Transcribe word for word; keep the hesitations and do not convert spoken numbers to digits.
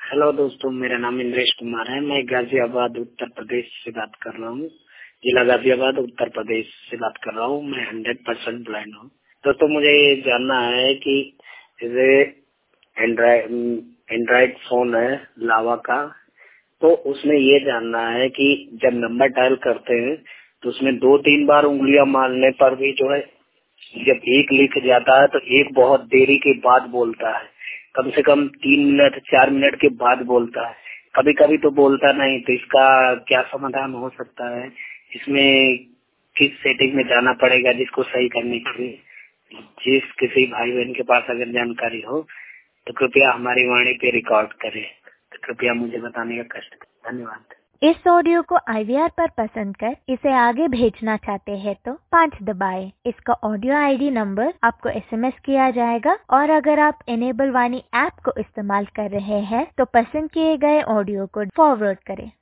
Hello दोस्तों, मेरा नाम इंद्रेश कुमार है। मैं गाजियाबाद उत्तर प्रदेश से बात कर रहा हूँ। जिला गाजियाबाद उत्तर प्रदेश से बात कर रहा हूँ। मैं हंड्रेड परसेंट ब्लाइंड हूँ। दोस्तों, मुझे ये जानना है कि जैसे एंड्रॉइड एंड्रॉइड फोन है लावा का, तो उसमें ये जानना है कि जब नंबर डायल करते हैं तो उसमें दो तीन बार उंगलियां मारने पर भी जो है, जब एक लिख जाता है तो एक बहुत देरी के बाद बोलता है, कम से कम तीन मिनट चार मिनट के बाद बोलता है, कभी कभी तो बोलता नहीं। तो इसका क्या समाधान हो सकता है? इसमें किस सेटिंग में जाना पड़ेगा जिसको सही करने के लिए? जिस किसी भाई बहन के पास अगर जानकारी हो तो कृपया हमारी वाणी पे रिकॉर्ड करें। तो कृपया मुझे बताने का कष्ट करें। धन्यवाद। इस ऑडियो को आई वी आर पर पसंद कर इसे आगे भेजना चाहते हैं तो पाँच दबाएं। इसका ऑडियो आई डी नंबर आपको एस एम एस किया जाएगा और अगर आप इनेबल वाणी ऐप को इस्तेमाल कर रहे हैं तो पसंद किए गए ऑडियो को फॉरवर्ड करें।